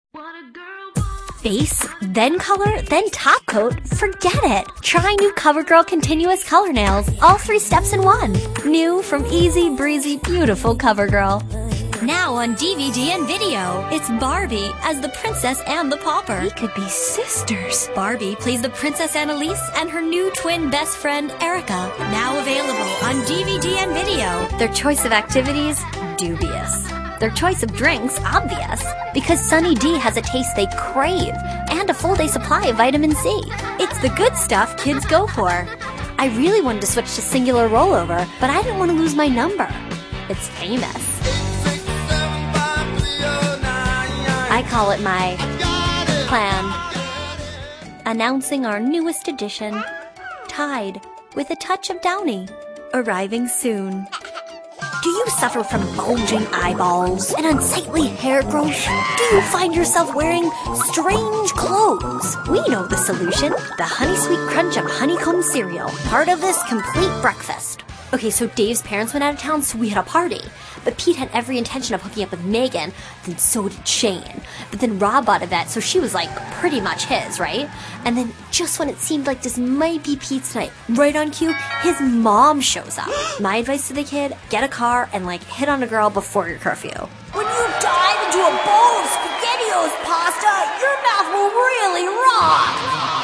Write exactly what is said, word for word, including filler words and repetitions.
Base, then color, then top coat? Forget it! Try new CoverGirl Continuous Color Nails. All three steps in one. New from easy, breezy, beautiful CoverGirl. Now on D V D and video, it's Barbie as the princess and the pauper. We could be sisters. Barbie plays the Princess Annalise and her new twin best friend, Erica. Now available on D V D and video. Their choice of activities? Dubious. Their choice of drinks? Obvious. Because Sunny D has a taste they crave and a full day supply of vitamin C. It's the good stuff kids go for. I really wanted to switch to singular rollover, but I didn't want to lose my number. It's famous. I call it my plan. Announcing our newest edition, Tide, with a touch of Downy. Arriving soon. Do you suffer from bulging eyeballs and unsightly hair growth? Do you find yourself wearing strange clothes? We know the solution. The Honey Sweet Crunch of honeycomb cereal, part of this complete breakfast. Okay, so Dave's parents went out of town, so we had a party. But Pete had every intention of hooking up with Megan, then so did Shane. But then Rob bought a vet, so she was like pretty much his, right? And then just when it seemed like this might be Pete's night, right on cue, his mom shows up. My advice to the kid, get a car and like hit on a girl before your curfew. When you dive into a bowl of SpaghettiOs pasta, your mouth will really rock.